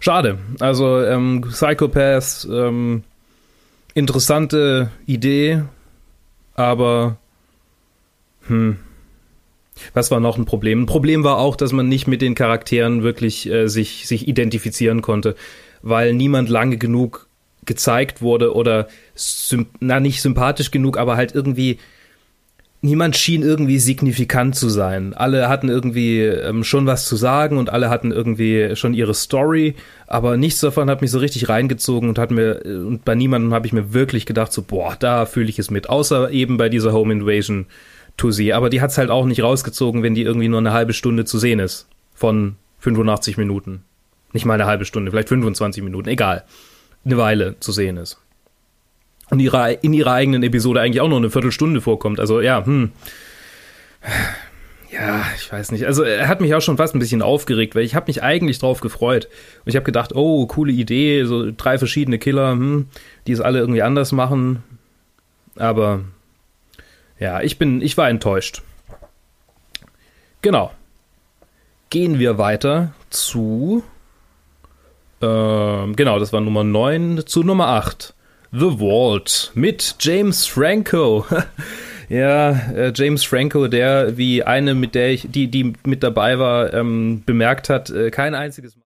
Schade. Also Psychopath, interessante Idee, aber was war noch ein Problem? Ein Problem war auch, dass man nicht mit den Charakteren wirklich sich identifizieren konnte, weil niemand lange genug gezeigt wurde oder nicht sympathisch genug, aber halt irgendwie niemand schien irgendwie signifikant zu sein. Alle hatten irgendwie schon was zu sagen und alle hatten irgendwie schon ihre Story, aber nichts davon hat mich so richtig reingezogen und bei niemandem habe ich mir wirklich gedacht, so boah, da fühle ich es mit, außer eben bei dieser Home Invasion Tussi. Aber die hat's halt auch nicht rausgezogen, wenn die irgendwie nur eine halbe Stunde zu sehen ist von 85 Minuten. Nicht mal eine halbe Stunde, vielleicht 25 Minuten, egal. Eine Weile zu sehen ist. Und in ihrer eigenen Episode eigentlich auch noch eine Viertelstunde vorkommt. Also ja, ja, ich weiß nicht. Also er hat mich auch schon fast ein bisschen aufgeregt, weil ich habe mich eigentlich drauf gefreut. Und ich habe gedacht, oh, coole Idee, so 3 verschiedene Killer, die es alle irgendwie anders machen. Aber ja, ich war enttäuscht. Genau. Gehen wir weiter zu genau, das war Nummer 9, zu Nummer 8. The Vault mit James Franco. Ja, James Franco, der wie eine, die mit dabei war, bemerkt hat, kein einziges Mal